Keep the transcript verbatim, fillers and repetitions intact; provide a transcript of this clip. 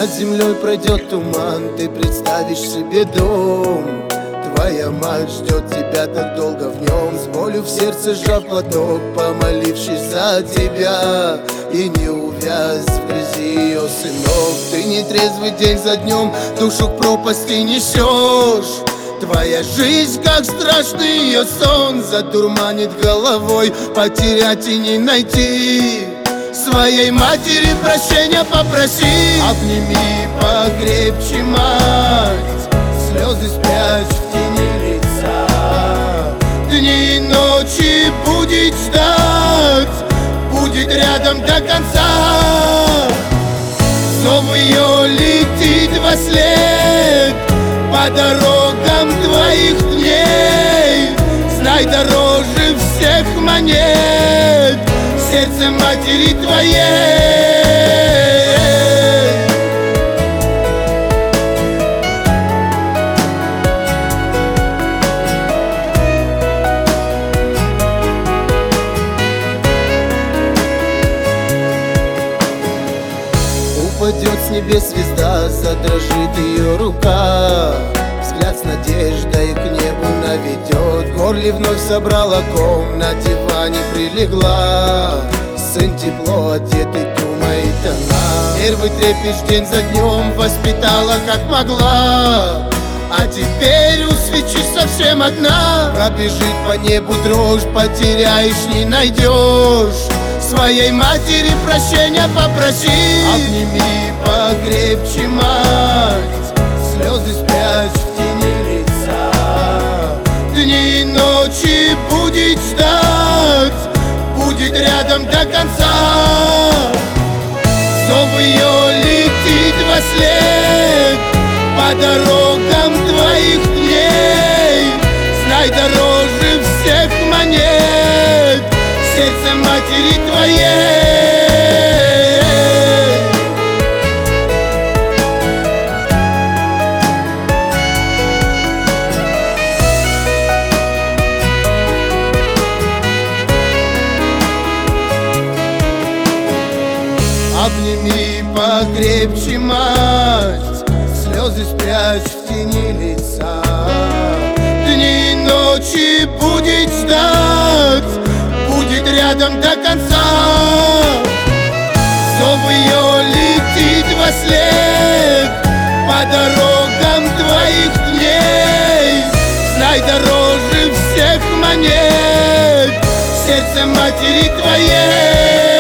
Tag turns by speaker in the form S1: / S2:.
S1: Над землей пройдет туман, ты представишь себе дом. Твоя мать ждет тебя так долго в нем, с болью в сердце сжав платок, помолившись за тебя. И не увяз в грязи ее сынок. Ты нетрезвый день за днем, душу к пропасти несешь. Твоя жизнь, как страшный ее сон, задурманит головой, потерять и не найти. Своей матери прощения попроси, обними покрепче мать, слезы спрячь в тени лица. Дни и ночи будет ждать, будет рядом до конца. Зов ее летит во след по дорогам твоих дней. Знай, дороже всех монет сердце матери твоей. Упадет с небес звезда, задрожит ее рука, взгляд с надеждой к небу наведет. В горле вновь собрала ком, на диване прилегла. Сын тепло одетый, думает она. Первый трепещ день за днем воспитала как могла. А теперь у свечи совсем одна. Пробежит по небу дрожь, потеряешь, не найдешь. Своей матери прощения попроси, обними покрепче мать, слезы спрячь в тени лица. Дни и ночи будет ждать, будет рядом до конца. Зов ее летит во след по дорогам твоих дней. Знай, дороже всех монет сердце матери твоей. Обними покрепче мать, слезы спрячь в тени лица. Дни и ночи будет ждать, будет рядом до конца. Зов ее летит во след по дорогам твоих дней. Знай, дороже всех монет сердце матери твоей.